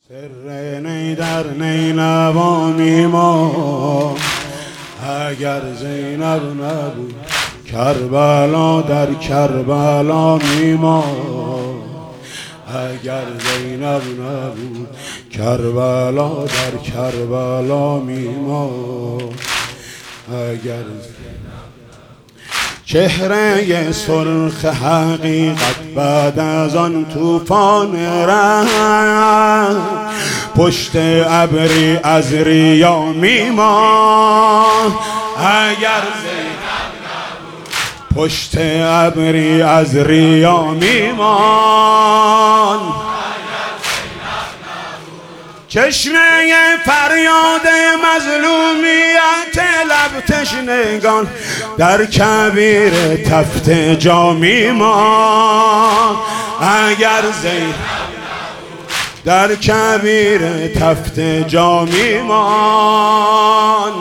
سر نی در نینوا میمان، اگر زینب نبود کربلا در کربلا میمان، اگر زینب نبود کربلا در کربلا میمان، اگر چهره سرخ حقیقت بعد از آن طوفان رحم پشت ابری از ریا میمان، اگر زینب نبود پشت ابری از ریا میمان، چشمه فریاد مظلومیت لب تشنگان در کبیر تفت جا میمان، اگر زینب در کبیر تفت جا میمان،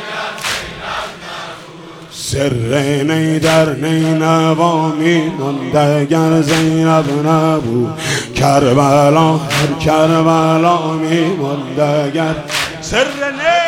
سر نی در نینوا میماند اگر زینب نبود کربلا در کربلا میماند، اگر سر نی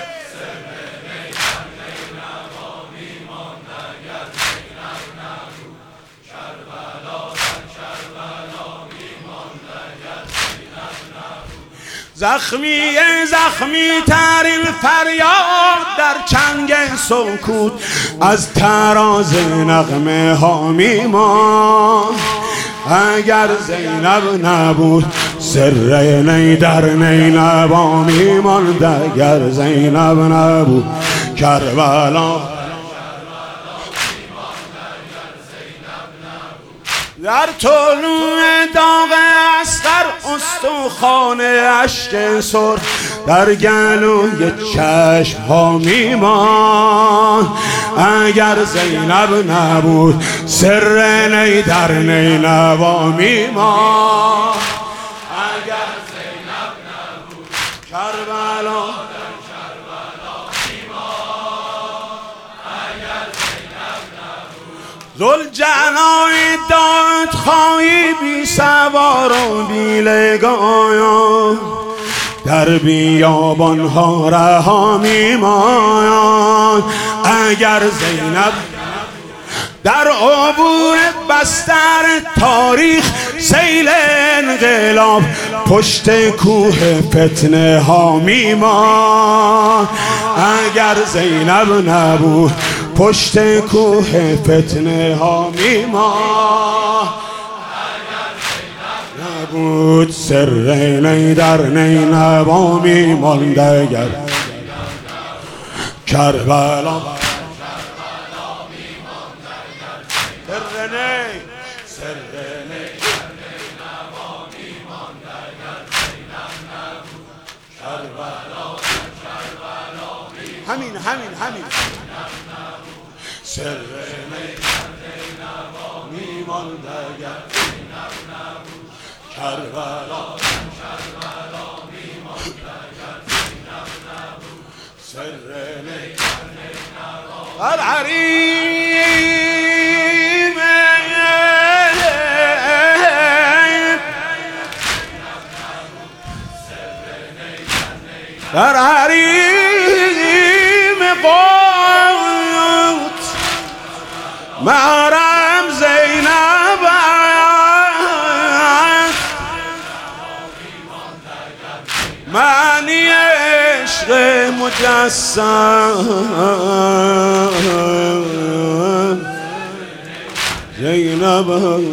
زخمی ترین فریاد در چنگ سکوت از تراز نغمه ها میمان، اگر زینب نبود سر نی در نینوا میماند، اگر زینب نبود کربلا در طلوع داغ اصغر استخوان اشک سر در گلوی چشم ها میمان، اگر زینب نبود سر نی در نینوا میمان، اگر زینب نبود کربلا ذوالجلال داد خواهی بی سوار و بی لگایا در بیابان ها رها میمان، اگر زینب در عبور بستر تاریخ سیل انقلاب پشت کوه فتنه ها میمان، اگر زینب نبود پشت کوه فتنه ها میمان، اگر زینب نبود سر نی در نینوا میماند، اگر کربلا همین سر نی میماند، اگر کربلا سر نی الحریم در حریم قدس محرم زینب معنی عشق مجسم زینب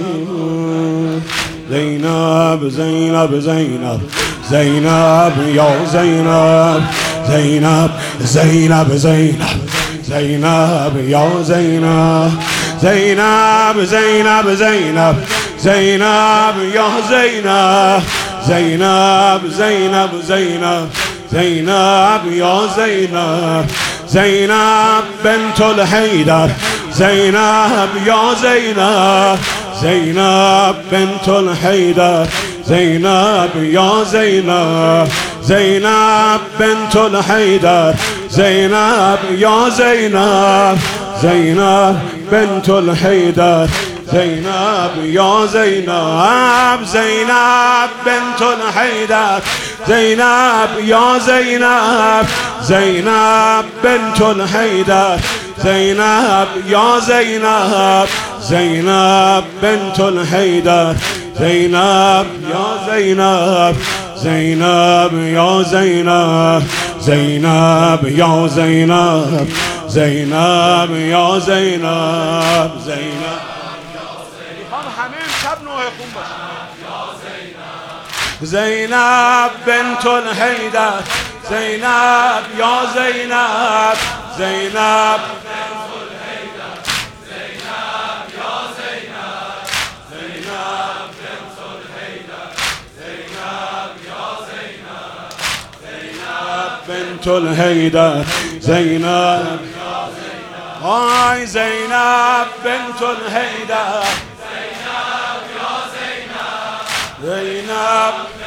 زینب زینب زینب زینب یا زینب زینب زینب زینب زینب یا زینب زینب زینب زینب زینب یا زینب زینب زینب زینب زینب یا زینب زینب بنت الحیدر زینب یا زینب زینب بنت الحیدر زینب یا زینب زینب بنت الحیدر زینب یا زینب زینب بنت الحیدر زينب يا زينب زينب بنت الحيدر زينب يا زينب زينب بنت الحيدر زينب يا زينب زينب بنت الحيدر زينب يا زينب زينب يا زينب زينب يا زينب زينب يا زينب زينب زينب بنت الحيدر زينب يا زينب زينب بنت الحيدر زينب يا زينب زينب بنت الحيدر زينب يا زينب زينب بنت الحيدر زينب هاي زينب بنت الحيدر زينب يا زينب زينب